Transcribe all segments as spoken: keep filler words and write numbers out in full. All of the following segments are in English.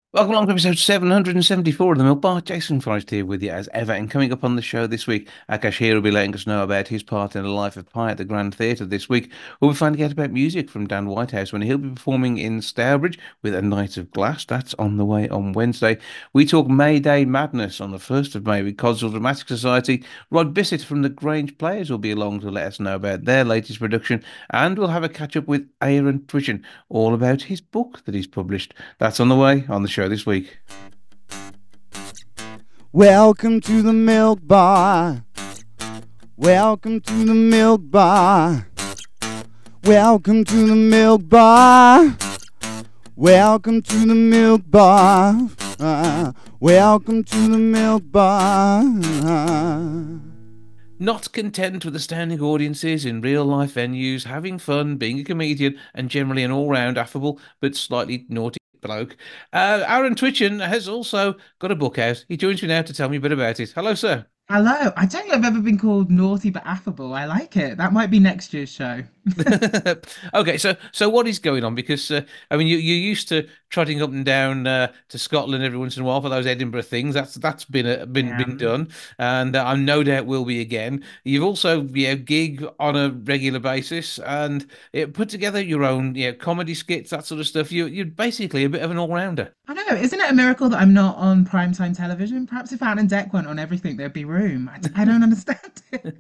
Welcome along to episode seven hundred seventy-four of the Milk Bar. Jason Forrest here with you as ever. And coming up on the show this week, Akash here will be letting us know about his part in the life of Pi at the Grand Theatre this week. We'll be finding out about music from Dan Whitehouse when he'll be performing in Stourbridge with A Night of Glass. That's on the way on Wednesday. We talk May Day Madness on the first of May with Codswell Dramatic Society. Rod Bissett from the Grange Players will be along to let us know about their latest production. And we'll have a catch up with Aaron Twitchen all about his book that he's published. That's on the way on the show this week. Welcome to the Milk Bar. Welcome to the Milk Bar. Welcome to the Milk Bar. Welcome to the Milk Bar. Uh, welcome to the Milk Bar. Not content with astounding audiences in real life venues, having fun, being a comedian, and generally an all round affable but slightly naughty bloke, uh, Aaron Twitchen has also got a book out. He joins me now to tell me a bit about it. Hello, sir. Hello. I don't think I've ever been called naughty but affable. I like it. That might be next year's show. Okay, so so what is going on? Because uh, I mean, you you're used to trotting up and down uh, to Scotland every once in a while for those Edinburgh things. That's that's been uh, been Yeah. been done, and uh, I'm no doubt will be again. You've also you know gig on a regular basis, and uh, put together your own you know comedy skits, that sort of stuff. You you're basically a bit of an all rounder. I know. Isn't it a miracle that I'm not on primetime television? Perhaps if Ant and Deck went on everything, there'd be room. I, I don't understand it.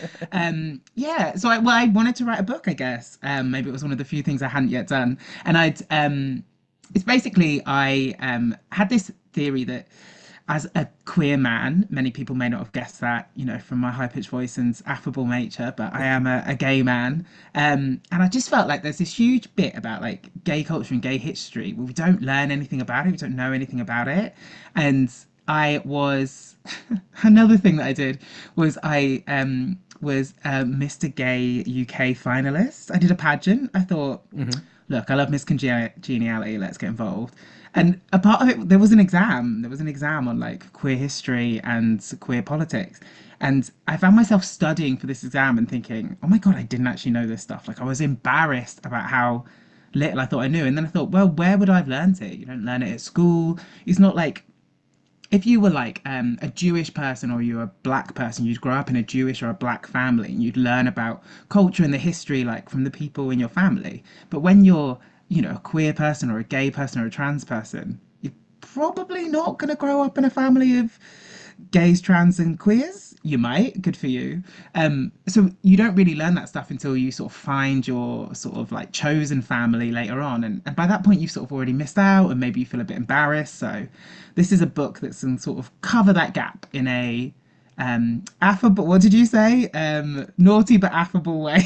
Um, yeah. So I, well, I wanted to write a book, I guess. Um, maybe it was one of the few things I hadn't yet done. And I'd, um, it's basically, I um, had this theory that as a queer man, many people may not have guessed that, you know, from my high pitched voice and affable nature, but I am a, a gay man. Um, and I just felt like there's this huge bit about like gay culture and gay history where we don't learn anything about it, we don't know anything about it. And I was another thing that I did was I um was a Mister Gay U K finalist. I did a pageant. I thought, Hmm. look, I love Miss Congeniality. Let's get involved. And a part of it, there was an exam. There was an exam on like queer history and queer politics. And I found myself studying for this exam and thinking, oh my God, I didn't actually know this stuff. Like I was embarrassed about how little I thought I knew. And then I thought, well, where would I have learned it? You don't learn it at school. It's not like if you were like um, a Jewish person or you were a black person, you'd grow up in a Jewish or a black family and you'd learn about culture and the history like from the people in your family. But when you're, you know, a queer person or a gay person or a trans person, you're probably not going to grow up in a family of gays, trans, and queers. You might, good for you. Um, so you don't really learn that stuff until you sort of find your sort of like chosen family later on, and, and by that point you've sort of already missed out, and maybe you feel a bit embarrassed. So this is a book that's can sort of cover that gap in a um affable. What did you say? Um, naughty but affable way.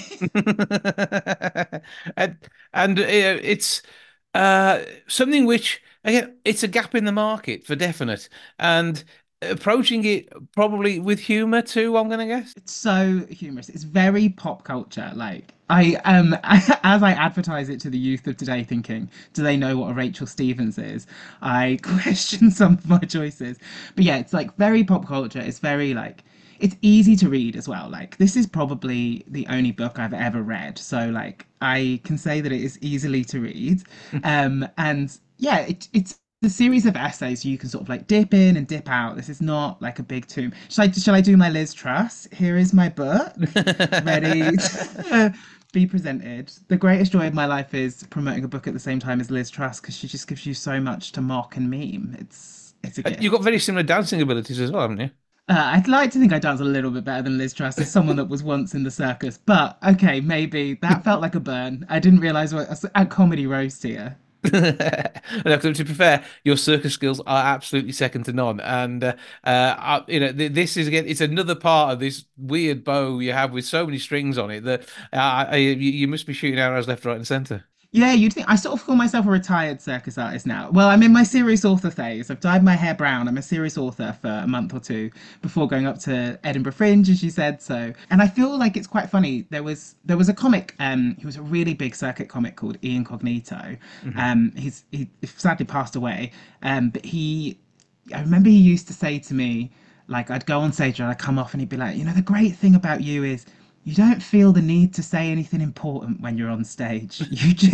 and and uh, it's uh, something which again it's a gap in the market for definite, and approaching it probably with humor too. I'm gonna guess. It's so humorous. It's very pop culture. Like I um as I advertise it to the youth of today, thinking, do they know what a Rachel Stevens is? I question some of my choices. But yeah, it's like very pop culture. It's very like it's easy to read as well. Like this is probably the only book I've ever read. So like I can say that it is easily to read. Um and yeah, it, it's a series of essays you can sort of like dip in and dip out. This is not like a big tome. Shall I shall I do my Liz Truss? Here is my book, ready to be presented. The greatest joy of my life is promoting a book at the same time as Liz Truss because she just gives you so much to mock and meme. It's it's a You've gift. got very similar dancing abilities as well, haven't you? Uh, I'd like to think I dance a little bit better than Liz Truss as someone that was once in the circus, but okay, maybe that felt like a burn. I didn't realize what a, a comedy roast here. No, to be fair, your circus skills are absolutely second to none, and uh, uh, I- you know th this is again, it's another part of this weird bow you have with so many strings on it that uh, I, you, you must be shooting arrows left, right, and centre. Yeah, you'd think I sort of call myself a retired circus artist now. Well, I'm in my serious author phase. I've dyed my hair brown. I'm a serious author for a month or two before going up to Edinburgh Fringe, as you said. So, and I feel like it's quite funny. There was there was a comic. Um, he was a really big circuit comic called Ian Cognito. Hmm. Um, he's he sadly passed away. Um, but he, I remember he used to say to me, like I'd go on stage and I'd come off and he'd be like, you know, the great thing about you is you don't feel the need to say anything important when you're on stage. You just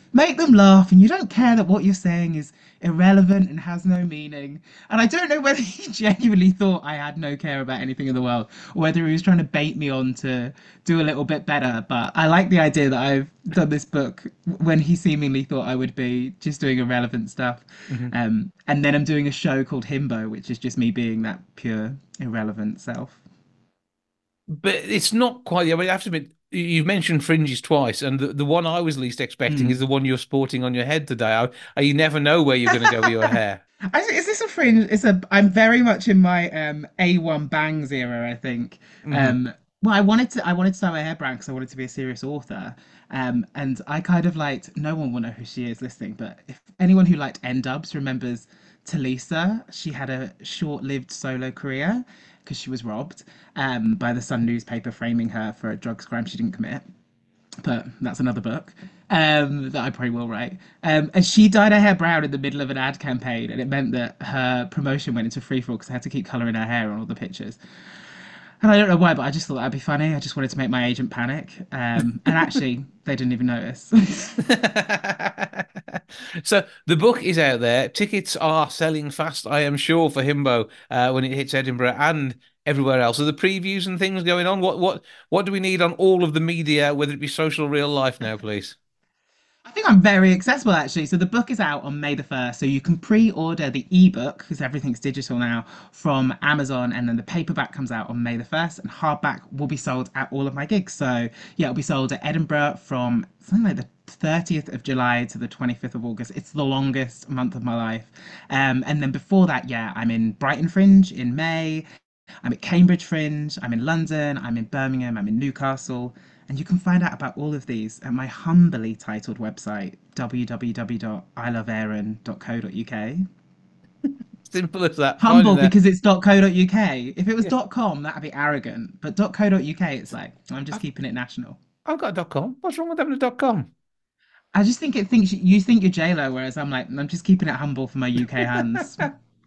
make them laugh, and you don't care that what you're saying is irrelevant and has no meaning. And I don't know whether he genuinely thought I had no care about anything in the world, or whether he was trying to bait me on to do a little bit better. But I like the idea that I've done this book when he seemingly thought I would be just doing irrelevant stuff. Mhm. Um, and then I'm doing a show called Himbo, which is just me being that pure irrelevant self. But it's not quite. I mean, I have to admit, you- you've mentioned fringes twice, and the, the one I was least expecting is Mm. the one you're sporting on your head today. I, I- you never know where you're going to go with your hair. I, is this a fringe? It's a. I'm very much in my um A one Bangs era, I think. Hmm. Um, well, I wanted to. I wanted to dye my hair brown because I wanted to be a serious author. Um, and I kind of liked. No one will know who she is listening, but if anyone who liked N-Dubs remembers Talisa, she had a short-lived solo career because she was robbed um by the Sun newspaper, framing her for a drugs crime she didn't commit, but that's another book um, that I probably will write. Um, and she dyed her hair brown in the middle of an ad campaign, and it meant that her promotion went into free fall because I had to keep colouring her hair on all the pictures. And I don't know why, but I just thought that'd be funny. I just wanted to make my agent panic. Um, and actually, they didn't even notice. So the book is out there. Tickets are selling fast, I am sure, for Himbo uh, when it hits Edinburgh and everywhere else. Are the previews and things going on? What what what do we need on all of the media, whether it be social or real life now, please? I think I'm very accessible actually. So the book is out on May the first. So you can pre-order the ebook because everything's digital now from Amazon, and then the paperback comes out on May the first, and hardback will be sold at all of my gigs. So yeah, it'll be sold at Edinburgh from something like the thirtieth of July to the twenty-fifth of August. It's the longest month of my life. Um, and then before that, yeah, I'm in Brighton Fringe in May. I'm at Cambridge Fringe, I'm in London, I'm in Birmingham, I'm in Newcastle, and you can find out about all of these at my humbly titled website, w w w dot i love aaron dot co dot u k. Simple as that. Finding Humble that. because it's .co.uk. If it was Yeah, .com, that'd be arrogant, but .co.uk, it's like I'm just I've, keeping it national. I've got a dot com. What's wrong with having a dot com? I just think it thinks you think you're J Lo, whereas I'm like I'm just keeping it humble for my U K hands.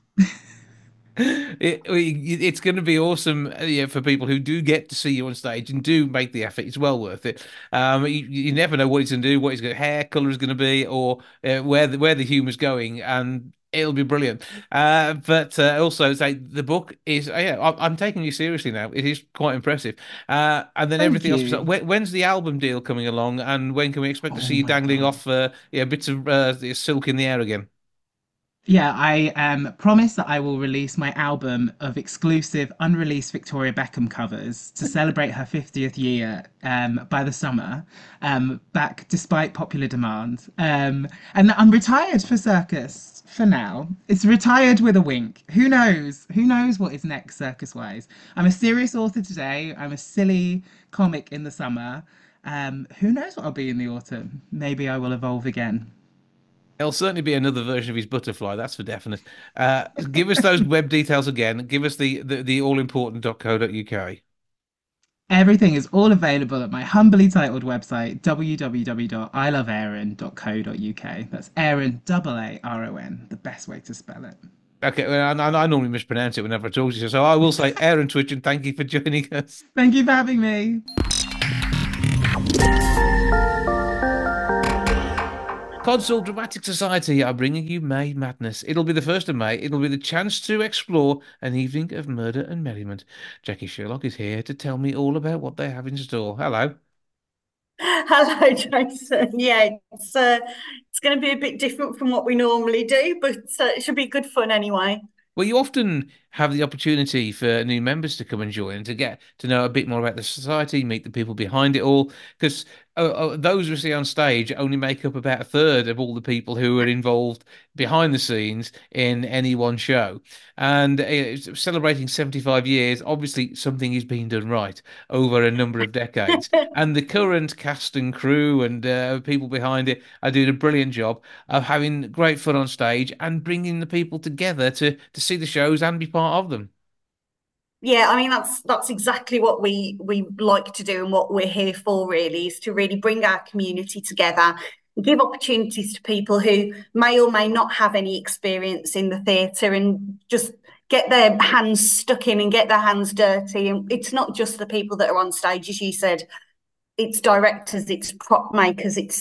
It, it- it's going to be awesome, uh, yeah, for people who do get to see you on stage and do make the effort. It's well worth it. Um, you, you never know what he's going to do, what his hair color is going to be, or uh, where the where the humor's going, and it'll be brilliant. Uh, but uh, also, say the book is, uh, yeah, I'm, I'm taking you seriously now. It is quite impressive. Uh, and then Thank everything else. you. When, when's the album deal coming along, and when can we expect to Oh see you my dangling God. off, uh, yeah, bits of uh, silk in the air again? Yeah, I um, promise that I will release my album of exclusive unreleased Victoria Beckham covers to celebrate her fiftieth year um, by the summer, um, back despite popular demand. Um, and I'm retired for circus for now. It's retired with a wink. Who knows? Who knows what is next circus wise? I'm a serious author today. I'm a silly comic in the summer. Um, who knows what I'll be in the autumn? Maybe I will evolve again. There'll certainly be another version of his butterfly, that's for definite. Uh, give us those web details again. Give us the the, the all important dot co dot U K. Everything is all available at my humbly titled website, w w w dot i love aaron dot co dot u k. That's Aaron, double A R O N, the best way to spell it. Okay, well, I, I normally mispronounce it whenever I talk to you, so I will say Aaron Twitch and thank you for joining us. Thank you for having me. Console Dramatic Society are bringing you May Madness. It'll be the first of May. It'll be the chance to explore an evening of murder and merriment. Jackie Sherlock is here to tell me all about what they have in store. Hello. Hello, Jason. Yeah, it's uh, it's going to be a bit different from what we normally do, but uh, it should be good fun anyway. Well, you often have the opportunity for new members to come and join and to get to know a bit more about the society, meet the people behind it all. Because uh, uh, those we see on stage only make up about a third of all the people who are involved behind the scenes in any one show. And uh, celebrating seventy-five years, obviously something is being done right over a number of decades. And the current cast and crew and uh, people behind it are doing a brilliant job of having great fun on stage and bringing the people together to to see the shows and be part of them. Yeah, I mean that's that's exactly what we we like to do and what we're here for really is to really bring our community together, give opportunities to people who may or may not have any experience in the theatre and just get their hands stuck in and get their hands dirty. And it's not just the people that are on stage, as you said, it's directors, it's prop makers, it's set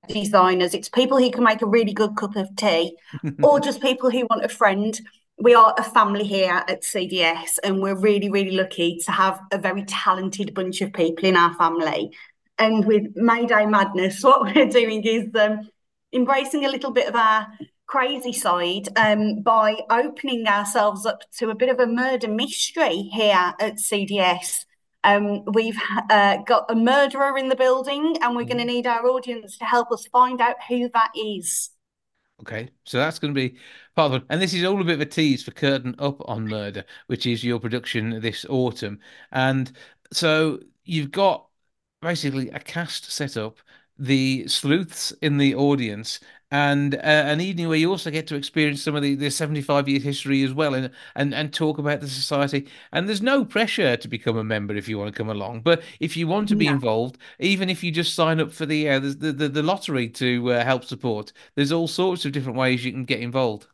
designers. It's people who can make a really good cup of tea, or just people who want a friend. We are a family here at C D S, and we're really, really lucky to have a very talented bunch of people in our family. And with Mayday Madness, what we're doing is um, embracing a little bit of our crazy side um, by opening ourselves up to a bit of a murder mystery here at C D S. Um, we've uh, got a murderer in the building, and we're going to need our audience to help us find out who that is. Okay, so that's going to be part of it. And this is all a bit of a tease for Curtain Up on Murder, which is your production this autumn. And so you've got basically a cast set up, the sleuths in the audience, and uh, an evening where you also get to experience some of the, the seventy-five year history as well, and, and and talk about the society. And there's no pressure to become a member if you want to come along, but if you want to be No. involved, even if you just sign up for the uh, the, the the lottery to uh, help support, there's all sorts of different ways you can get involved.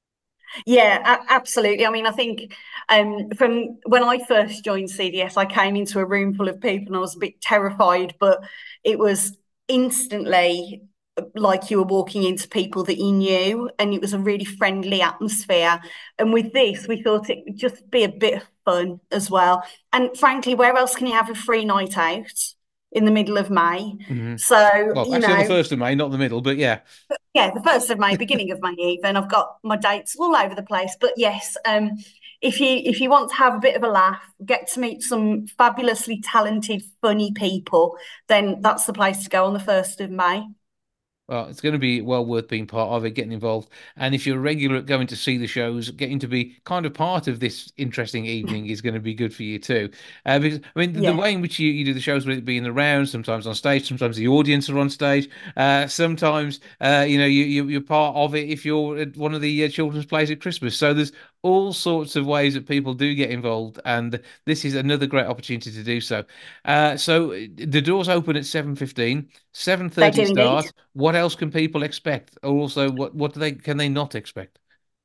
Yeah, a- absolutely. I mean, I think um, from when I first joined C D S, I came into a room full of people and I was a bit terrified, but it was instantly like you were walking into people that you knew, and it was a really friendly atmosphere. And with this, we thought it would just be a bit of fun as well. And frankly, where else can you have a free night out in the middle of May? Hmm. So, Well, you actually on the know, first of May, not the middle, but yeah. yeah, the first of May, beginning of May even. I've got my dates all over the place. But yes, um, if you if you want to have a bit of a laugh, get to meet some fabulously talented, funny people, then that's the place to go on the first of May. Well, it's going to be well worth being part of it, getting involved. And if you're a regular at going to see the shows, getting to be kind of part of this interesting evening is going to be good for you too. Uh, because I mean, the, the Yeah. way in which you, you do the shows, with it being around, sometimes on stage, sometimes the audience are on stage, uh, sometimes uh, you know you, you you're part of it if you're at one of the uh, children's plays at Christmas. So there's all sorts of ways that people do get involved, and this is another great opportunity to do so. Uh, so the doors open at seven fifteen. They do seven thirty indeed. start. What else can people expect? Or also, what what do they can they not expect?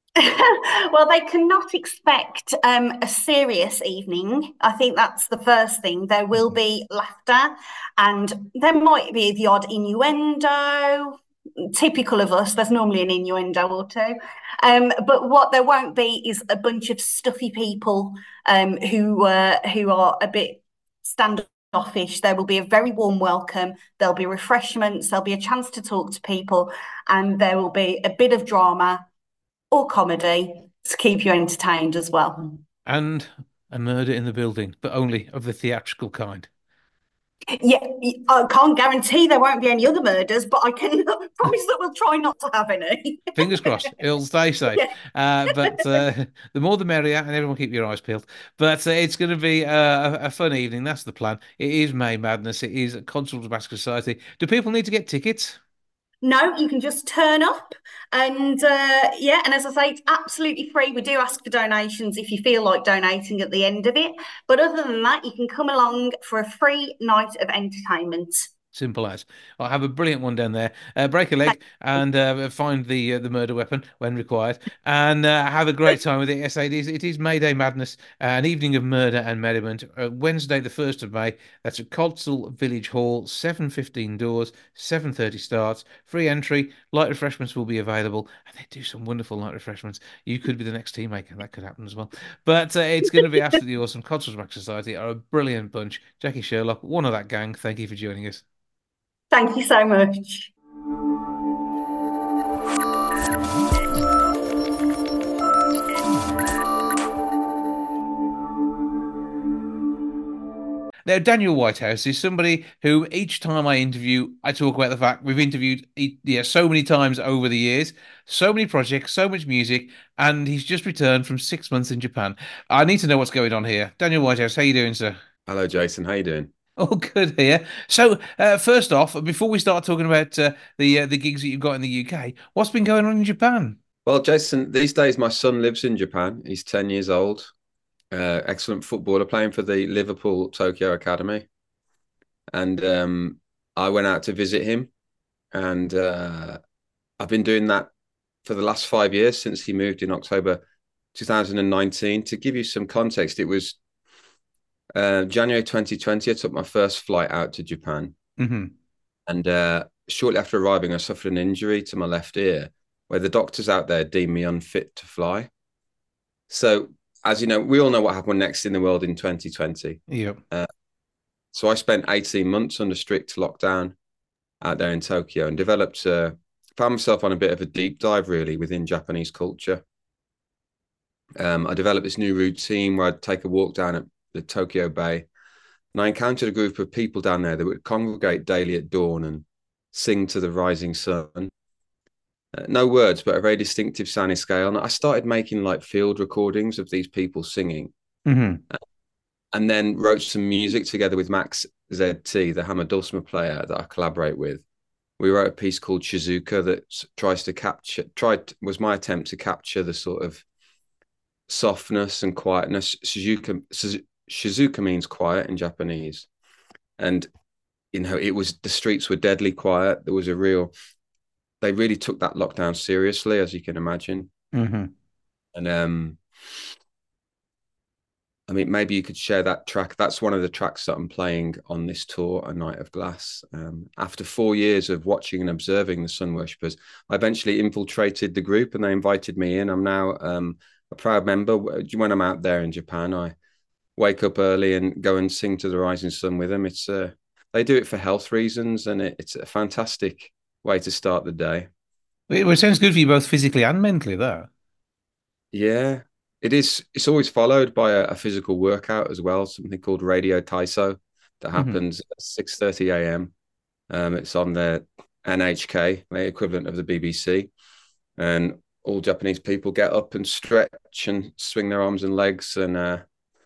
Well, they cannot expect um, a serious evening. I think that's the first thing. There will Mhm. be laughter, and there might be the odd innuendo. Typical of us, there's normally an innuendo or two. Um, but what there won't be is a bunch of stuffy people um, who uh, who are a bit standoffish. There will be a very warm welcome. There'll be refreshments. There'll be a chance to talk to people, and there will be a bit of drama or comedy to keep you entertained as well. And a murder in the building, but only of the theatrical kind. Yeah, I can't guarantee there won't be any other murders, but I can promise that we'll try not to have any. Fingers crossed, it'll stay safe. Yeah. Uh, but uh, the more the merrier, and everyone keep your eyes peeled. But uh, it's going to be uh, a, a fun evening. That's the plan. It is May Madness. It is Constable Basket Society. Do people need to get tickets? No, you can just turn up and uh, yeah, and as I say, it's absolutely free. We do ask for donations if you feel like donating at the end of it. But other than that, you can come along for a free night of entertainment. Simple as. I'll have a brilliant one down there. Uh, break a leg and uh, find the uh, the murder weapon when required, and uh, have a great time with it. Yes, it is. It is Mayday Madness, uh, an evening of murder and merriment. Uh, Wednesday, the first of May. That's at Codsall Village Hall. Seven fifteen doors, seven thirty starts. Free entry. Light refreshments will be available, and they do some wonderful light refreshments. You could be the next team maker. That could happen as well. But uh, it's going to be absolutely awesome. Codsall Back Society are a brilliant bunch. Jackie Sherlock, one of that gang. Thank you for joining us. Thank you so much. Now, Daniel Whitehouse is somebody who each time I interview, I talk about the fact we've interviewed yeah, so many times over the years, so many projects, so much music, and he's just returned from six months in Japan. I need to know what's going on here. Daniel Whitehouse, how you doing, sir? Hello, Jason. How you doing? Oh, good here. So, uh, first off, before we start talking about uh, the uh, the gigs that you've got in the U K, what's been going on in Japan? Well, Jason, these days my son lives in Japan. He's ten years old. Uh, excellent footballer playing for the Liverpool Tokyo Academy. And um, I went out to visit him. And uh, I've been doing that for the last five years since he moved in October two thousand nineteen. To give you some context, it was uh, January twenty twenty. I took my first flight out to Japan. Hmm. And uh, shortly after arriving, I suffered an injury to my left ear, where the doctors out there deemed me unfit to fly. So, as you know, we all know what happened next in the world in twenty twenty. Yep. Uh, so I spent eighteen months under strict lockdown out there in Tokyo and developed, uh, found myself on a bit of a deep dive really within Japanese culture. Um, I developed this new routine where I'd take a walk down at the Tokyo Bay, and I encountered a group of people down there that would congregate daily at dawn and sing to the rising sun. Uh, no words, but a very distinctive sounding scale. And I started making like field recordings of these people singing, Mm-hmm. and then wrote some music together with Max Z T, the hammer dulcimer player that I collaborate with. We wrote a piece called Shizuka that tries to capture, tried, was my attempt to capture the sort of softness and quietness. Shizuka, Shizuka means quiet in Japanese. And, you know, it was, the streets were deadly quiet. There was a real, they really took that lockdown seriously, as you can imagine. Mm-hmm. And, um, I mean, maybe you could share that track. That's one of the tracks that I'm playing on this tour, A Night of Glass. Um, after four years of watching and observing the Sun Worshippers, I eventually infiltrated the group and they invited me in. I'm now um, a proud member. When I'm out there in Japan, I wake up early and go and sing to the rising sun with them. It's uh, they do it for health reasons, and it, it's a fantastic way to start the day. Well, it sounds good for you both physically and mentally, that. Yeah, it is. It's always followed by a, a physical workout as well, something called Radio Taiso that Mm-hmm. happens at six thirty a m. Um, it's on the N H K, the equivalent of the B B C. And all Japanese people get up and stretch and swing their arms and legs. And uh,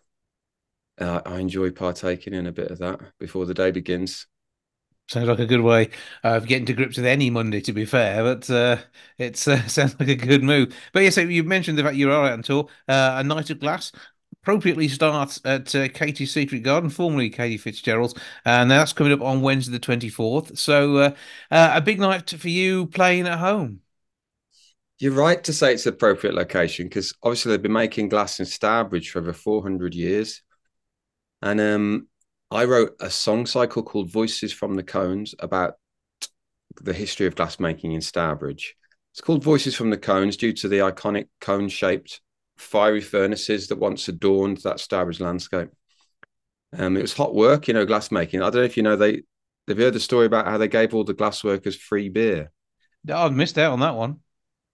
uh, I enjoy partaking in a bit of that before the day begins. Sounds like a good way of getting to grips with any Monday, to be fair, but uh, it uh, sounds like a good move. But yeah, so you mentioned the fact you are out on tour. Uh, A Night of Glass appropriately starts at uh, Katie's Secret Garden, formerly Katie Fitzgerald's, and that's coming up on Wednesday the twenty-fourth. So uh, uh, a big night for you playing at home. You're right to say it's an appropriate location because obviously they've been making glass in Stourbridge for over four hundred years. And um, I wrote a song cycle called Voices from the Cones about the history of glassmaking in Stourbridge. It's called Voices from the Cones due to the iconic cone-shaped fiery furnaces that once adorned that Stourbridge landscape. Um, it was hot work, you know, glassmaking. I don't know if you know, they, they've heard the story about how they gave all the glass workers free beer. Oh, I've missed out on that one.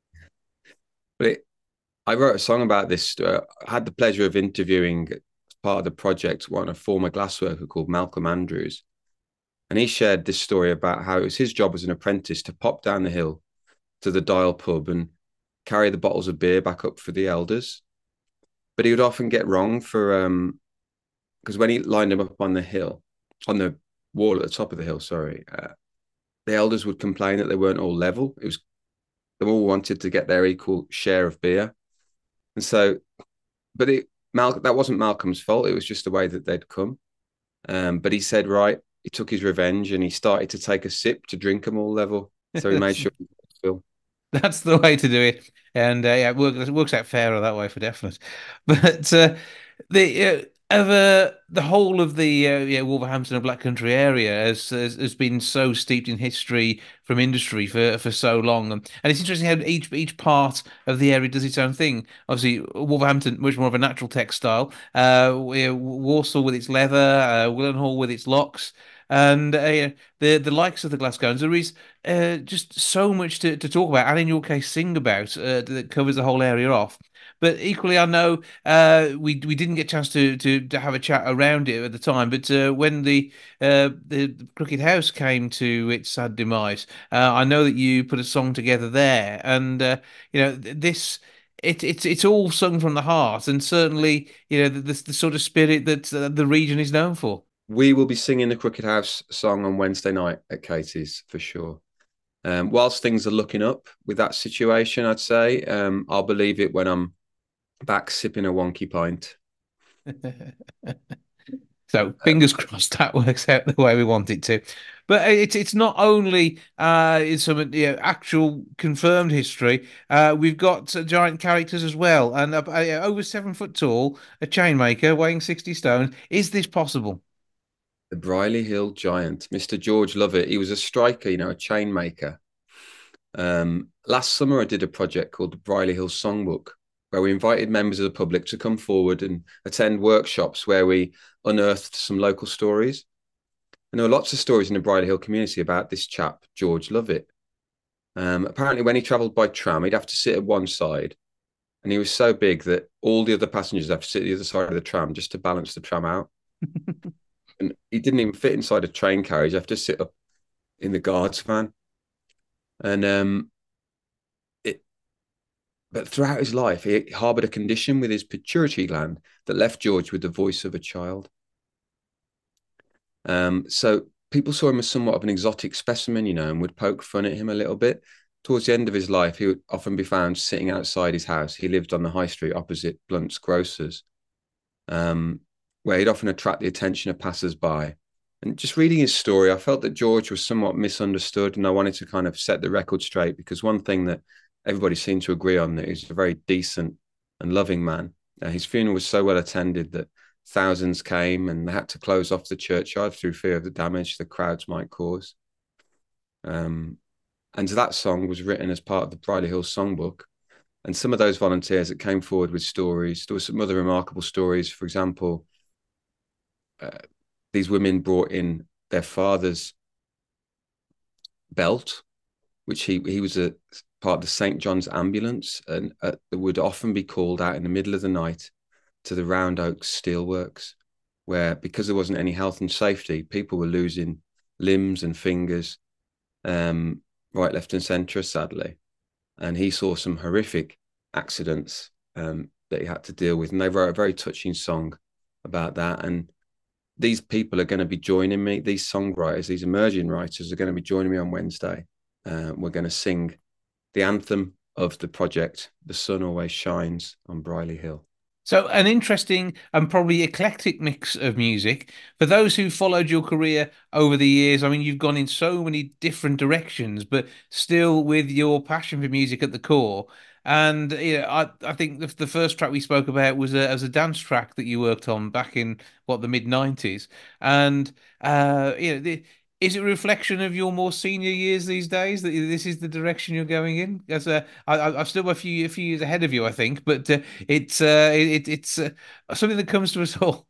But it, I wrote a song about this. Uh, I had the pleasure of interviewing as part of the project one a former glassworker called Malcolm Andrews. And he shared this story about how it was his job as an apprentice to pop down the hill to the Dial pub and carry the bottles of beer back up for the elders. But he would often get wrong for, um, because when he lined them up on the hill, on the wall at the top of the hill, sorry, uh, the elders would complain that they weren't all level. It was, they all wanted to get their equal share of beer. And so, but it, Mal, that wasn't Malcolm's fault. It was just the way that they'd come. Um, but he said, right, he took his revenge and he started to take a sip to drink them all level. So he made sure he fill. That's the way to do it, and uh, yeah, it works, it works out fairer that way for definite. But uh, the uh, ever the whole of the uh, yeah Wolverhampton and Black Country area has, has has been so steeped in history from industry for for so long, and, and it's interesting how each each part of the area does its own thing. Obviously, Wolverhampton much more of a natural textile, uh, Warsaw with its leather, uh, Willenhall with its locks. And uh, the the likes of the Glasgowns, there is uh, just so much to, to talk about, and in your case, sing about uh, that covers the whole area off. But equally, I know uh, we we didn't get a chance to, to to have a chat around it at the time. But uh, when the uh, the Crooked House came to its sad demise, uh, I know that you put a song together there, and uh, you know th- this. It, it's it's all sung from the heart, and certainly you know the, the, the sort of spirit that uh, the region is known for. We will be singing the Crooked House song on Wednesday night at Katie's for sure. Um, whilst things are looking up with that situation, I'd say um, I'll believe it when I'm back sipping a wonky pint. So fingers crossed that works out the way we want it to. But it's it's not only uh it's some you know, actual confirmed history. Uh, we've got uh, giant characters as well, and uh, uh, over seven foot tall, a chain maker weighing sixty stones. Is this possible? The Briley Hill Giant, Mister George Lovett. He was a striker, you know, a chain maker. Um, last summer, I did a project called the Briley Hill Songbook, where we invited members of the public to come forward and attend workshops where we unearthed some local stories. And there were lots of stories in the Briley Hill community about this chap, George Lovett. Um, apparently, when he travelled by tram, he'd have to sit at one side, and he was so big that all the other passengers have to sit at the other side of the tram just to balance the tram out. And he didn't even fit inside a train carriage. You have to sit up in the guards van. And um, it, but throughout his life, he harbored a condition with his pituitary gland that left George with the voice of a child. Um, so people saw him as somewhat of an exotic specimen, you know, and would poke fun at him a little bit. Towards the end of his life, he would often be found sitting outside his house. He lived on the high street opposite Blunt's Grocers, um, where he'd often attract the attention of passers-by. And just reading his story, I felt that George was somewhat misunderstood, and I wanted to kind of set the record straight, because one thing that everybody seemed to agree on, that he's a very decent and loving man. Uh, his funeral was so well attended that thousands came, and they had to close off the churchyard through fear of the damage the crowds might cause. Um, and that song was written as part of the Briley Hill Songbook. And some of those volunteers that came forward with stories, there were some other remarkable stories. For example, uh, these women brought in their father's belt, which he he was a part of the Saint John's ambulance, and uh, would often be called out in the middle of the night to the Round Oaks Steelworks, where, because there wasn't any health and safety, people were losing limbs and fingers, um, right, left, and centre, sadly. And he saw some horrific accidents um, that he had to deal with, and they wrote a very touching song about that. And these people are going to be joining me. These songwriters, these emerging writers, are going to be joining me on Wednesday. Uh, we're going to sing the anthem of the project, "The Sun Always Shines on Briley Hill." So, an interesting and probably eclectic mix of music. For those who followed your career over the years, I mean, you've gone in so many different directions, but still with your passion for music at the core. And you know, I I think the, the first track we spoke about was a, as a dance track that you worked on back in what the mid nineties. And uh, you know, the, is it a reflection of your more senior years these days that this is the direction you're going in? As a, I, I- I'm still a few a few years ahead of you, I think, but uh, it's uh, it, it's uh, something that comes to us all.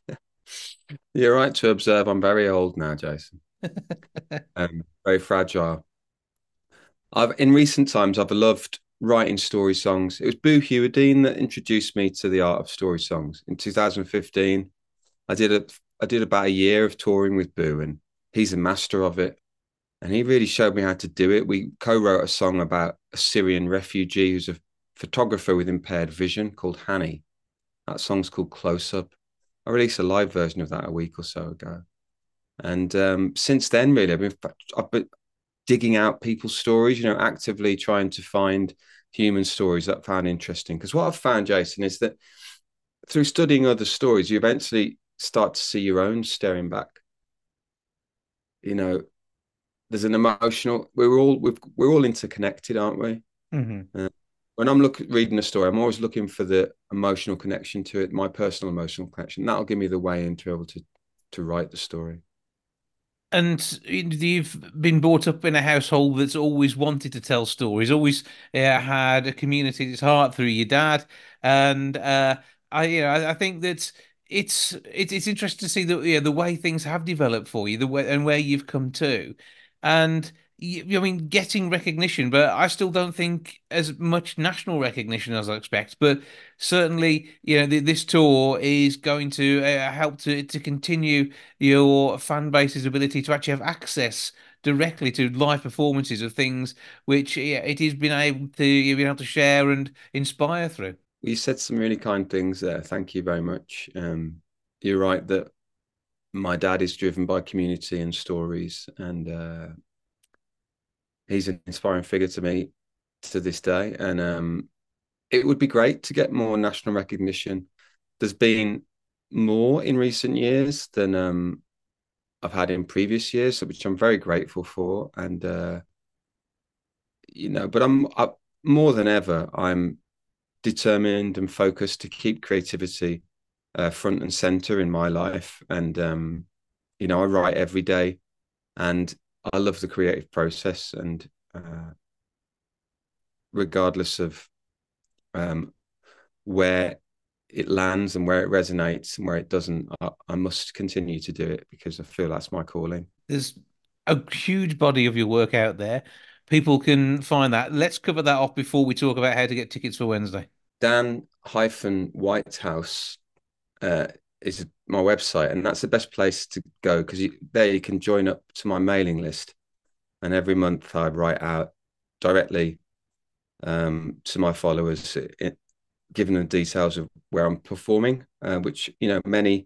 You're right to observe I'm very old now, Jason. Um, very fragile. I've in recent times I've loved writing story songs. It was Boo Hewerdine that introduced me to the art of story songs. In two thousand fifteen, I did a I did about a year of touring with Boo, and he's a master of it. And he really showed me how to do it. We co-wrote a song about a Syrian refugee who's a photographer with impaired vision called Hani. That song's called Close Up. I released a live version of that a week or so ago. And um, since then, really, I've been, I've been digging out people's stories, you know, actively trying to find human stories that I found interesting. Because what I've found, Jason, is that through studying other stories, you eventually start to see your own staring back. You know, there's an emotional, we're all we've, we're all interconnected, aren't we? Mm-hmm. Uh, when I'm look, reading a story, I'm always looking for the emotional connection to it, my personal emotional connection. That'll give me the way in to be able to to write the story. And you've been brought up in a household that's always wanted to tell stories, always uh, had a community at its heart through your dad. And uh, I, you know, I, I think that it's it's it's interesting to see the yeah, the way things have developed for you, the way and where you've come to. And y- I mean, getting recognition, but I still don't think as much national recognition as I expect. But certainly, you know, th this tour is going to uh, help to to continue your fan base's ability to actually have access directly to live performances of things which yeah, it has been able to you've been able to share and inspire through. You said some really kind things there. Thank you very much. Um, you're right that my dad is driven by community and stories, and uh, he's an inspiring figure to me to this day. And um, it would be great to get more national recognition. There's been more in recent years than um, I've had in previous years, which I'm very grateful for. And uh, you know, but I'm I, more than ever, I'm determined and focused to keep creativity uh, front and center in my life. And um, you know, I write every day, and I love the creative process. And uh, regardless of um, where it lands and where it resonates and where it doesn't, I, I must continue to do it because I feel that's my calling. There's a huge body of your work out there. People can find that. Let's cover that off before we talk about how to get tickets for Wednesday. Dan Whitehouse uh, is my website, and that's the best place to go because there you can join up to my mailing list, and every month I write out directly um, to my followers, it, giving them details of where I'm performing, uh, which, you know, many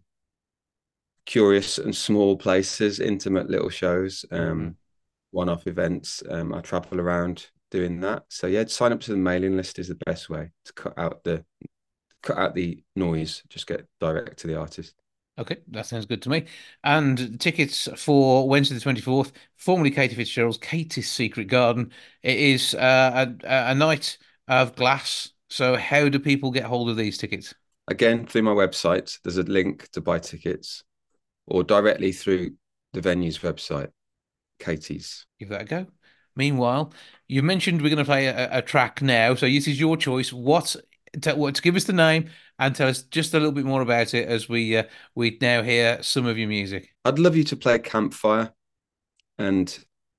curious and small places, intimate little shows, um, mm-hmm. one-off events. Um, I travel around doing that. So yeah, sign up to the mailing list is the best way to cut out the cut out the noise. Just get direct to the artist. Okay, that sounds good to me. And tickets for Wednesday the twenty-fourth, formerly Katie Fitzgerald's Katie's Secret Garden. It is uh, a, a night of glass. So how do people get hold of these tickets? Again, through my website, there's a link to buy tickets, or directly through the venue's website, Katie's. Give that a go. Meanwhile, you mentioned we're going to play a, a track now, so this is your choice. What to, what, to give us the name and tell us just a little bit more about it as we uh, we now hear some of your music. I'd love you to play Campfire. And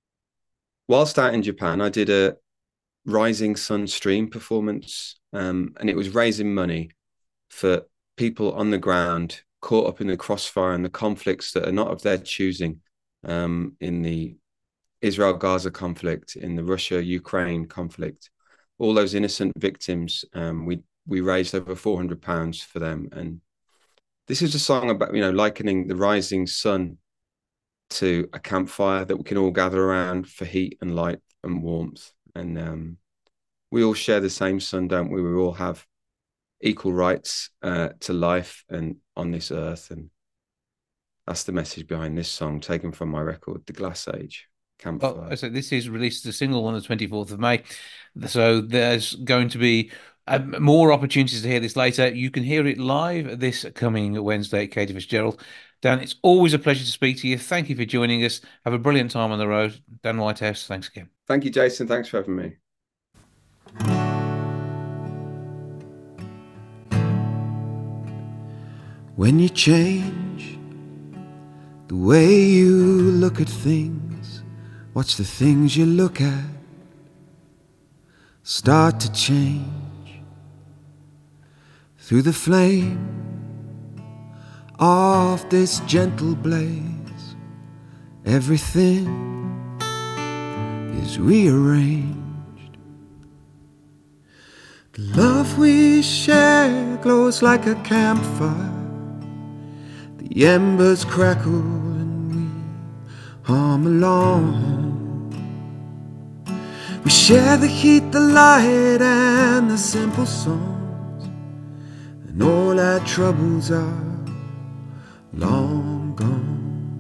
whilst out in Japan, I did a Rising Sun Stream performance, um, and it was raising money for people on the ground caught up in the crossfire and the conflicts that are not of their choosing, um, in the Israel-Gaza conflict, in the Russia-Ukraine conflict. All those innocent victims, um, we we raised over four hundred pounds for them. And this is a song about, you know, likening the rising sun to a campfire that we can all gather around for heat and light and warmth. And um, we all share the same sun, don't we? We all have equal rights uh, to life and on this earth. And that's the message behind this song, taken from my record, The Glass Age. Campfire. Well, so this is released as a single on the twenty-fourth of May. So there's going to be uh, more opportunities to hear this later. You can hear it live this coming Wednesday at Katie Fitzgerald. Dan, it's always a pleasure to speak to you. Thank you for joining us. Have a brilliant time on the road. Dan Whitehouse, thanks again. Thank you, Jason. Thanks for having me. When you change the way you look at things, watch the things you look at start to change. Through the flame of this gentle blaze, everything is rearranged. The love we share glows like a campfire. The embers crackle and we hum along. We share the heat, the light, and the simple songs, and all our troubles are long gone.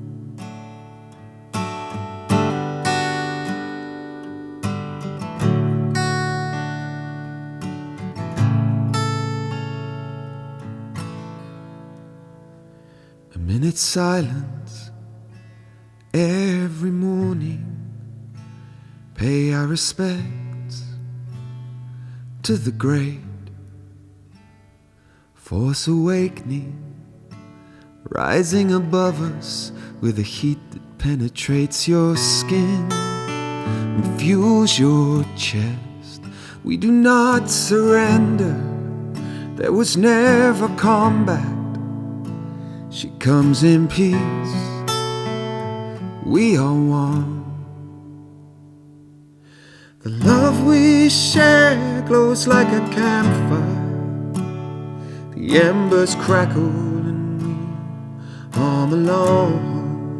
A minute's silence every morning, pay our respects to the great force awakening, rising above us with a heat that penetrates your skin and fuels your chest. We do not surrender, there was never combat. She comes in peace, we are one. The love we share glows like a campfire. The embers crackle and we hum along.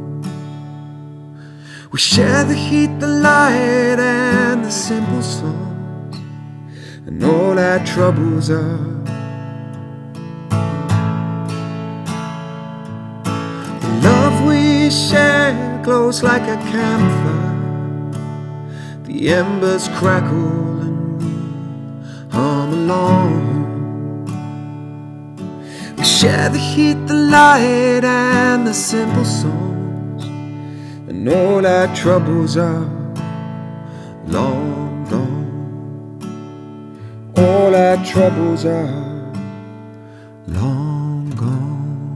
We share the heat, the light, and the simple songs, and all our troubles are. The love we share glows like a campfire. The embers crackle and we hum along. We share the heat, the light, and the simple songs, and all our troubles are long gone. All our troubles are long gone.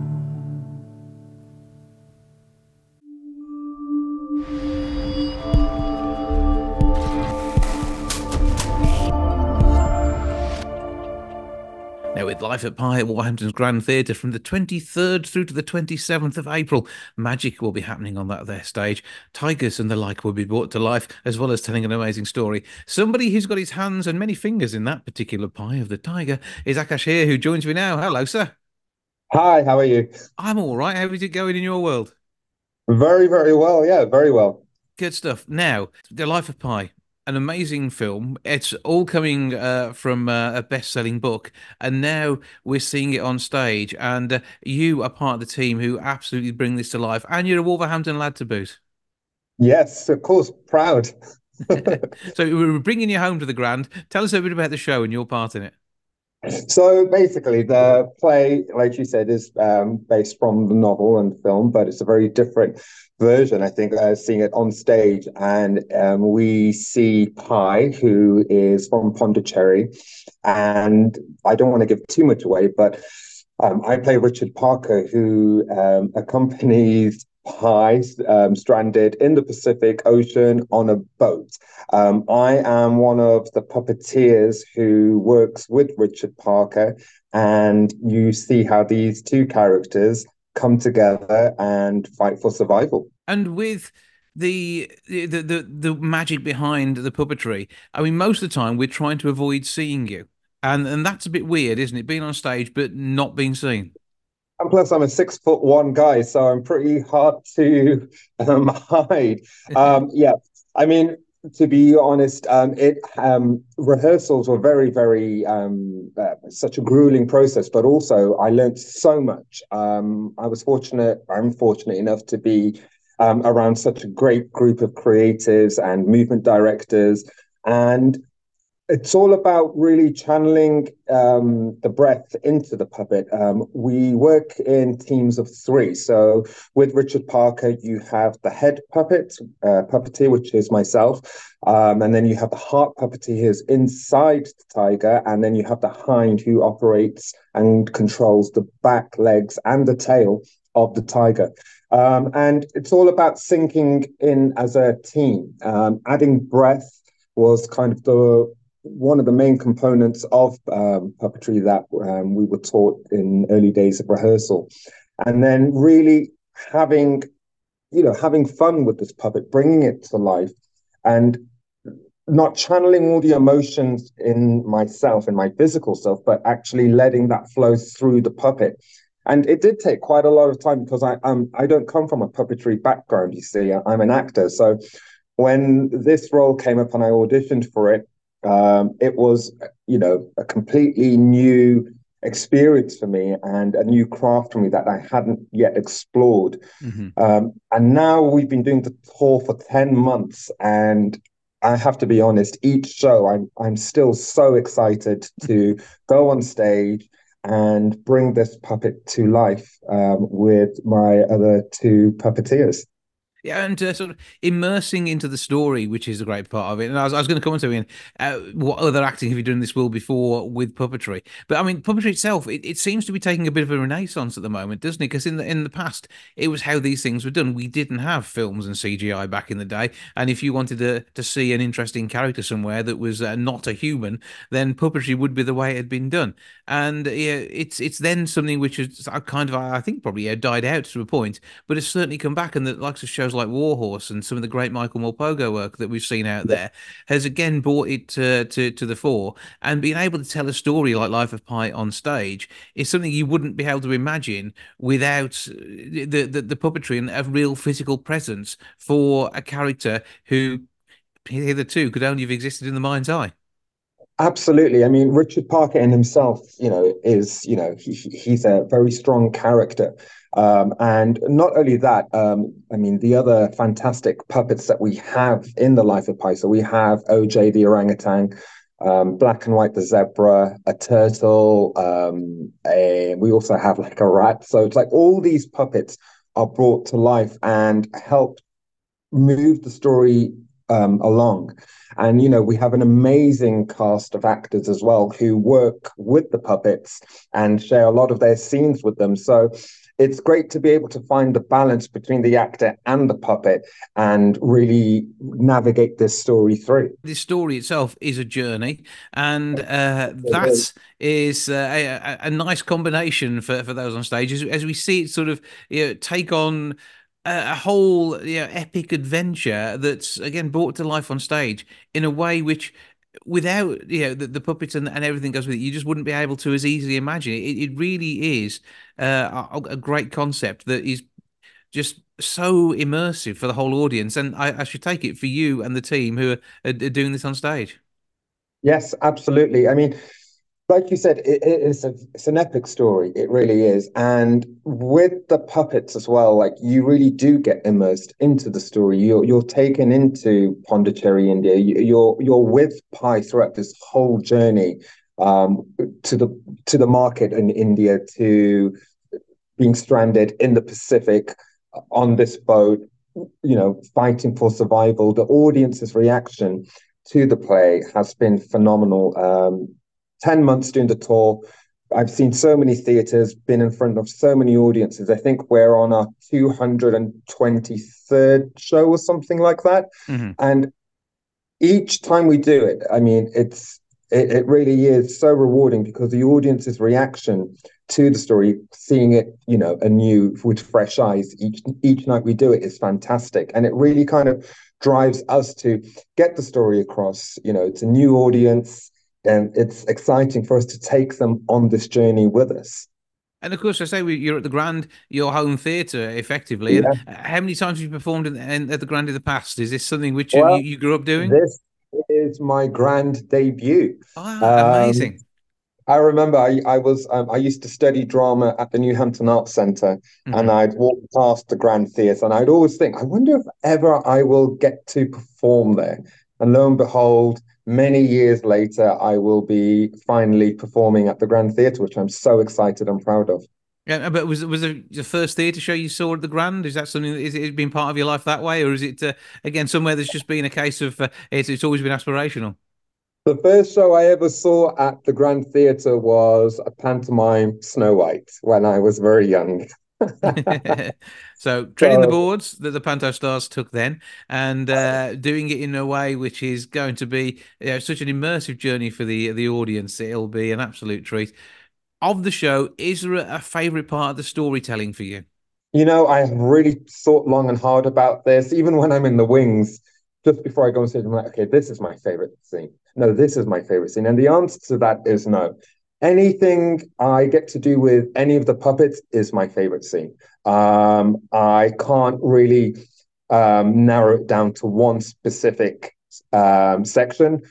Now, with Life at Pi at Wolverhampton's Grand Theatre from the twenty-third through to the twenty-seventh of April, magic will be happening on that there stage. Tigers and the like will be brought to life, as well as telling an amazing story. Somebody who's got his hands and many fingers in that particular pie of the tiger is Akash here, who joins me now. Hello, sir. Hi, how are you? I'm all right. How is it going in your world? Very, very well. Yeah, very well. Good stuff. Now, The Life of Pi, an amazing film. It's all coming uh, from uh, a best-selling book, and now we're seeing it on stage. And uh, you are part of the team who absolutely bring this to life, and you're a Wolverhampton lad to boot. Yes, of course, proud. So we're bringing you home to the Grand. Tell us a bit about the show and your part in it. So basically, the play, like you said, is um, based from the novel and film, but it's a very different version, I think, uh, seeing it on stage. And um, we see Pi, who is from Pondicherry. And I don't want to give too much away, but um, I play Richard Parker, who um, accompanies Pi, um, stranded in the Pacific Ocean on a boat. Um, I am one of the puppeteers who works with Richard Parker, and you see how these two characters come together and fight for survival. And with the the the, the magic behind the puppetry, I mean, most of the time we're trying to avoid seeing you, and and that's a bit weird, isn't it? Being on stage but not being seen. And plus, I'm a six foot one guy, so I'm pretty hard to um, hide. Um, yeah, I mean, to be honest, um, it um, rehearsals were very, very um, uh, such a grueling process. But also, I learned so much. Um, I was fortunate. I'm fortunate enough to be um, around such a great group of creatives and movement directors, and it's all about really channeling um, the breath into the puppet. Um, we work in teams of three. So with Richard Parker, you have the head puppet, uh, puppeteer, which is myself. Um, and then you have the heart puppeteer who's inside the tiger. And then you have the hind who operates and controls the back, legs, and the tail of the tiger. Um, and it's all about syncing in as a team. Um, adding breath was kind of the one of the main components of um, puppetry that um, we were taught in early days of rehearsal. And then really having, you know, having fun with this puppet, bringing it to life, and not channeling all the emotions in myself, in my physical self, but actually letting that flow through the puppet. And it did take quite a lot of time because I um, I don't come from a puppetry background, you see. I'm an actor. So when this role came up and I auditioned for it, Um, it was, you know, a completely new experience for me and a new craft for me that I hadn't yet explored. Mm-hmm. Um, and now we've been doing the tour for ten months, and I have to be honest, each show I'm I'm still so excited to go on stage and bring this puppet to life um, with my other two puppeteers. Yeah, and uh, sort of immersing into the story, which is a great part of it. And I was, I was going to come on to Ian, uh, what other acting have you done in this world before with puppetry? But I mean, puppetry itself, it, it seems to be taking a bit of a renaissance at the moment, doesn't it? Because in the in the past, it was how these things were done. We didn't have films and C G I back in the day, and if you wanted to to see an interesting character somewhere that was uh, not a human, then puppetry would be the way it had been done. And yeah, it's it's then something which is kind of, I think, probably uh, died out to a point, but it's certainly come back, and the likes of shows like Warhorse and some of the great Michael Morpurgo work that we've seen out there has again brought it to, to to the fore, and being able to tell a story like Life of Pi on stage is something you wouldn't be able to imagine without the the, the puppetry and a real physical presence for a character who hitherto could only have existed in the mind's eye. Absolutely. I mean, Richard Parker in himself, you know, is, you know, he, he's a very strong character. Um, and not only that, um, I mean, the other fantastic puppets that we have in the Life of Pi. So we have O J the orangutan, um, Black and White the zebra, a turtle, um, a, we also have like a rat. So it's like all these puppets are brought to life and help move the story um, along. And, you know, we have an amazing cast of actors as well who work with the puppets and share a lot of their scenes with them. So it's great to be able to find the balance between the actor and the puppet and really navigate this story through. This story itself is a journey, and uh, that is uh, a, a nice combination for, for those on stage as, as we see it sort of, you know, take on a whole, you know, epic adventure that's again brought to life on stage in a way which, without, you know, the, the puppets and, and everything goes with it, you just wouldn't be able to as easily imagine it. It, it really is uh, a, a great concept that is just so immersive for the whole audience. And I, I should take it for you and the team who are, are doing this on stage. Yes, absolutely. I mean, like you said, it, it's a, it's an epic story. It really is. And with the puppets as well, like you really do get immersed into the story. You're you're taken into Pondicherry, India. You, you're you're with Pi throughout this whole journey um, to the to the market in India, to being stranded in the Pacific on this boat, you know, fighting for survival. The audience's reaction to the play has been phenomenal. Um, ten months doing the tour. I've seen so many theatres, been in front of so many audiences. I think we're on our two hundred twenty-third show or something like that. Mm-hmm. And each time we do it, I mean, it's it, it really is so rewarding because the audience's reaction to the story, seeing it, you know, anew with fresh eyes each each night we do it is fantastic. And it really kind of drives us to get the story across. You know, it's a new audience. And it's exciting for us to take them on this journey with us. And of course, I say we, you're at the Grand, your home theatre, effectively. Yeah. And how many times have you performed in, in, at the Grand in the past? Is this something which well, you, you grew up doing? This is my Grand debut. Ah, amazing. Um, I remember I, I was um, I used to study drama at the New Hampton Arts Centre, mm-hmm. and I'd walk past the Grand Theatre, and I'd always think, I wonder if ever I will get to perform there. And lo and behold, many years later, I will be finally performing at the Grand Theatre, which I'm so excited and proud of. Yeah, but was was it the first theatre show you saw at the Grand? Is that something that is it been part of your life that way, or is it uh, again somewhere that's just been a case of uh, it's it's always been aspirational? The first show I ever saw at the Grand Theatre was a pantomime Snow White when I was very young. So treading so, the boards that the Panto Stars took then, and uh, doing it in a way which is going to be, you know, such an immersive journey for the the audience. It'll be an absolute treat. Of the show, is there a favourite part of the storytelling for you? You know, I have really thought long and hard about this. Even when I'm in the wings, just before I go on stage, I'm like, okay, this is my favourite scene. No, this is my favourite scene. And the answer to that is no. Anything I get to do with any of the puppets is my favorite scene. Um, I can't really um, narrow it down to one specific um, section.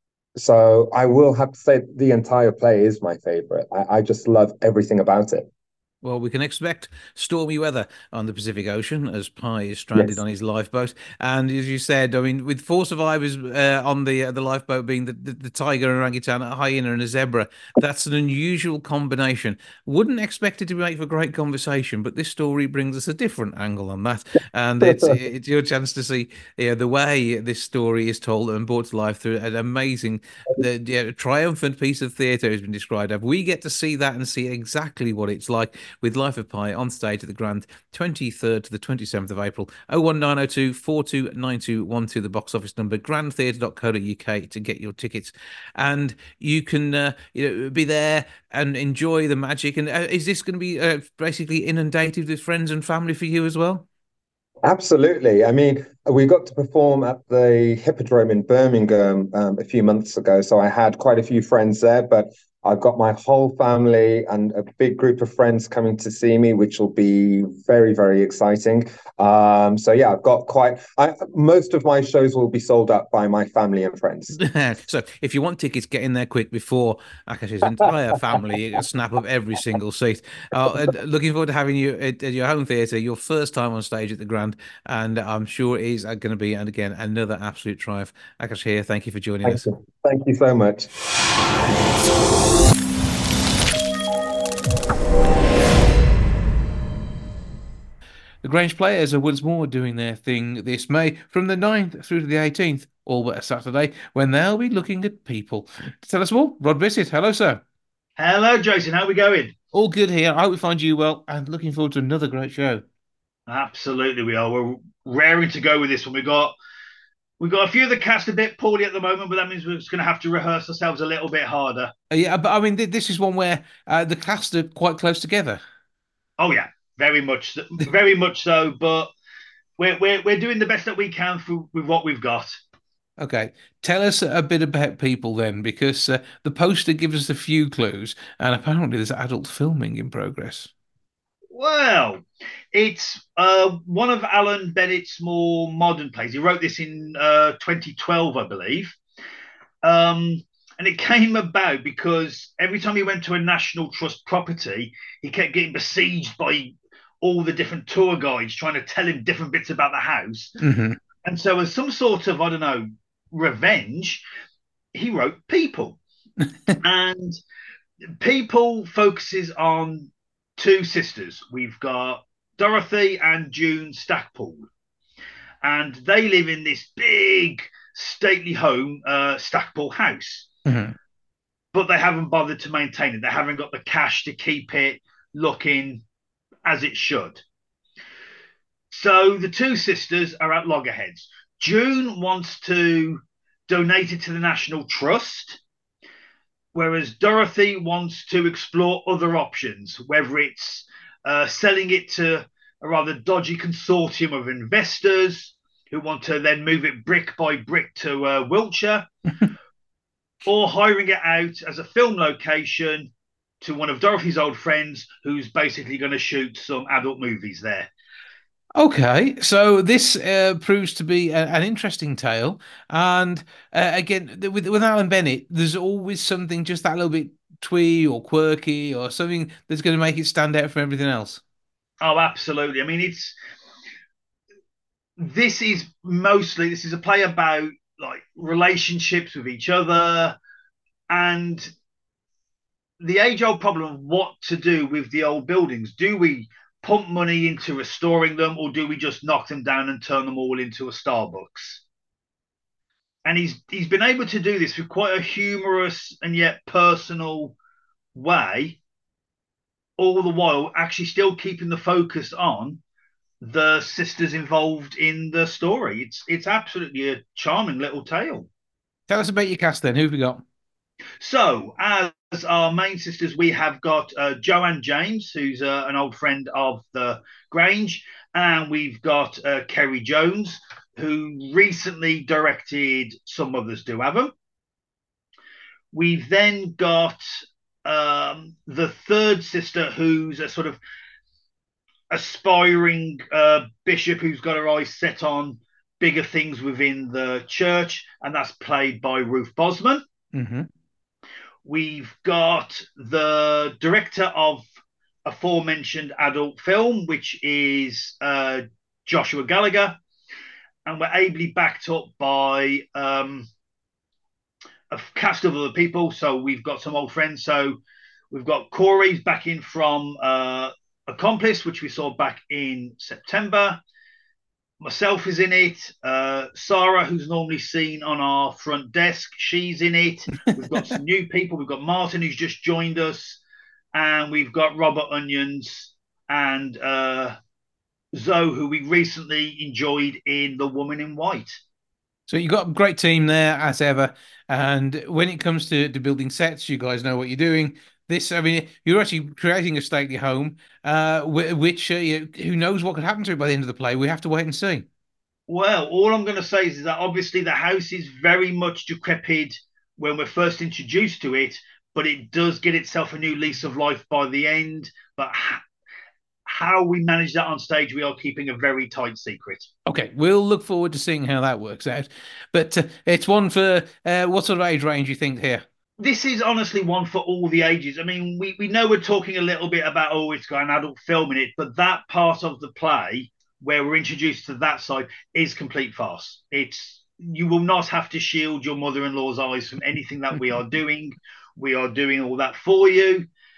So I will have to say the entire play is my favorite. I, I just love everything about it. Well, we can expect stormy weather on the Pacific Ocean as Pi is stranded yes. on his lifeboat. And as you said, I mean, with four survivors uh, on the uh, the lifeboat being the, the, the tiger, an orangutan, a hyena and a zebra, that's an unusual combination. Wouldn't expect it to make for great conversation, but this story brings us a different angle on that. And it's it's your chance to see, you know, the way this story is told and brought to life through an amazing, the, you know, triumphant piece of theatre has been described as. We get to see that and see exactly what it's like with Life of Pi on stage at the Grand, twenty-third to the twenty-seventh of April. oh one nine oh two, four two nine two one two, the box office number, grand theatre dot co dot uk to get your tickets. And you can uh, you know, be there and enjoy the magic. And uh, is this going to be uh, basically inundated with friends and family for you as well? Absolutely. I mean, we got to perform at the Hippodrome in Birmingham um, a few months ago, so I had quite a few friends there, but I've got my whole family and a big group of friends coming to see me, which will be very, very exciting. Um, so yeah, I've got quite, I, most of my shows will be sold out by my family and friends. So if you want tickets, get in there quick before Akash's entire family snap up every single seat. Uh, looking forward to having you at, at your home theatre, your first time on stage at the Grand, and I'm sure it is going to be, and again, another absolute triumph. Akash here, thank you for joining Thank us. You. Thank you so much. The Grange Players are once more doing their thing this May from the ninth through to the eighteenth, all but a Saturday, when they'll be looking at people. To tell us more, Rod Bissett. Hello, sir. Hello, Jason. How are we going? All good here. I hope we find you well and looking forward to another great show. Absolutely, we are. We're raring to go with this one. We got we got a few of the cast a bit poorly at the moment, but that means we're just going to have to rehearse ourselves a little bit harder. Uh, yeah, but I mean, th- this is one where uh, the cast are quite close together. Oh yeah, very much, very much so. But we're we're we're doing the best that we can for, with what we've got. Okay, tell us a bit about people then, because uh, the poster gives us a few clues, and apparently there's adult filming in progress. Well, it's uh, one of Alan Bennett's more modern plays. He wrote this in uh, twenty twelve, I believe. Um, and it came about because every time he went to a National Trust property, he kept getting besieged by all the different tour guides trying to tell him different bits about the house. Mm-hmm. And so, as some sort of, I don't know, revenge, he wrote People. And People focuses on two sisters. We've got Dorothy and June Stackpool. And they live in this big, stately home, uh, Stackpool House. Mm-hmm. But they haven't bothered to maintain it. They haven't got the cash to keep it looking as it should. So the two sisters are at loggerheads. June wants to donate it to the National Trust, whereas Dorothy wants to explore other options, whether it's uh, selling it to a rather dodgy consortium of investors who want to then move it brick by brick to uh, Wiltshire, or hiring it out as a film location to one of Dorothy's old friends who's basically going to shoot some adult movies there. Okay, so this uh, proves to be a, an interesting tale, and uh, again, with with Alan Bennett, there's always something just that little bit twee or quirky or something that's going to make it stand out from everything else. Oh, absolutely. I mean, it's this is mostly this is a play about like relationships with each other and the age-old problem of what to do with the old buildings. Do we pump money into restoring them, or do we just knock them down and turn them all into a Starbucks? And he's he's been able to do this with quite a humorous and yet personal way, all the while actually still keeping the focus on the sisters involved in the story. It's it's absolutely a charming little tale. Tell us about your cast then. Who have we got? So, as our main sisters, we have got uh, Joanne James, who's uh, an old friend of the Grange, and we've got uh, Kerry Jones, who recently directed Some Mothers Do Have 'Em. We've then got um, the third sister, who's a sort of aspiring uh, bishop who's got her eyes set on bigger things within the church, and that's played by Ruth Bosman. Mm-hmm. We've got the director of aforementioned adult film, which is uh, Joshua Gallagher, and we're ably backed up by um, a cast of other people. So we've got some old friends. So we've got Corey's back in from uh, Accomplice, which we saw back in September. Myself is in it. Uh, Sarah, who's normally seen on our front desk, she's in it. We've got some new people. We've got Martin, who's just joined us. And we've got Robert Onions and uh, Zoe, who we recently enjoyed in The Woman in White. So you've got a great team there, as ever. And when it comes to, to building sets, you guys know what you're doing. This, I mean, you're actually creating a stately home, uh, which uh, you, who knows what could happen to it by the end of the play. We have to wait and see. Well, all I'm going to say is that obviously the house is very much decrepit when we're first introduced to it, but it does get itself a new lease of life by the end. But ha- how we manage that on stage, we are keeping a very tight secret. Okay, we'll look forward to seeing how that works out. But uh, it's one for uh, what sort of age range you think here? This is honestly one for all the ages. I mean, we, we know we're talking a little bit about, oh, it's got an adult film in it, but that part of the play where we're introduced to that side is complete farce. It's you will not have to shield your mother-in-law's eyes from anything that we are doing. We are doing all that for you.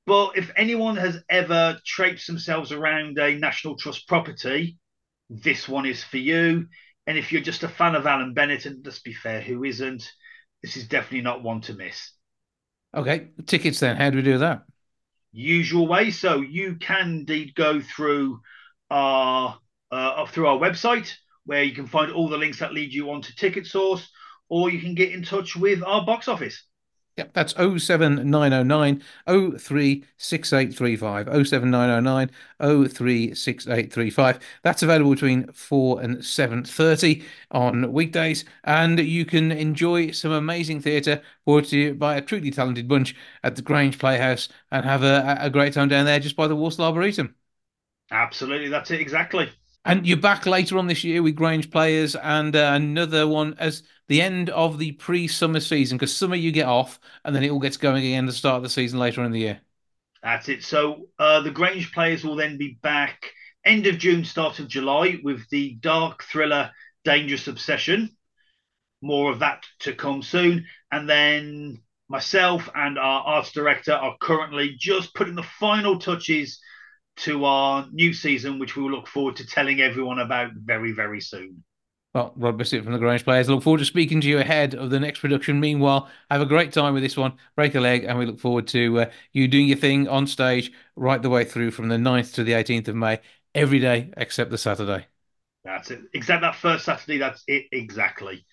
But if anyone has ever traipsed themselves around a National Trust property, this one is for you. And if you're just a fan of Alan Bennett, and let's be fair, who isn't, this is definitely not one to miss. Okay, tickets then. How do we do that? Usual way. So you can indeed go through our uh, through our website, where you can find all the links that lead you on to Ticket Source, or you can get in touch with our box office. Yep, that's oh seven nine oh nine oh three six eight three five. oh seven nine oh nine oh three six eight three five. That's available between four and seven thirty on weekdays, and you can enjoy some amazing theatre brought to you by a truly talented bunch at the Grange Playhouse and have a, a great time down there just by the Walsall Arboretum. Absolutely, that's it, exactly. And you're back later on this year with Grange Players and uh, another one as the end of the pre-summer season, because summer you get off and then it all gets going again at the start of the season later on in the year. That's it. So uh, the Grange Players will then be back end of June, start of July with the dark thriller Dangerous Obsession. More of that to come soon. And then myself and our arts director are currently just putting the final touches to our new season, which we will look forward to telling everyone about very, very soon. Well, Rod Bissett from the Grange Players. Look forward to speaking to you ahead of the next production. Meanwhile, have a great time with this one. Break a leg, and we look forward to uh, you doing your thing on stage right the way through from the ninth to the eighteenth of May, every day except the Saturday. That's it. Except that first Saturday, that's it exactly.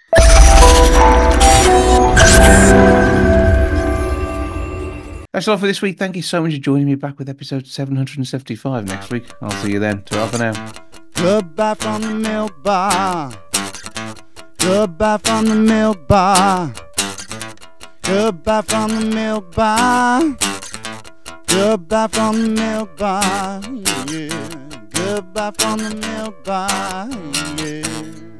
That's all for this week. Thank you so much for joining me back with episode seven hundred seventy-five next week. I'll see you then. Ta-ra for now. Goodbye from the milk bar. Goodbye from the milk bar. Goodbye from the milk bar. Goodbye from the milk bar. Yeah. Goodbye from the milk bar. Yeah.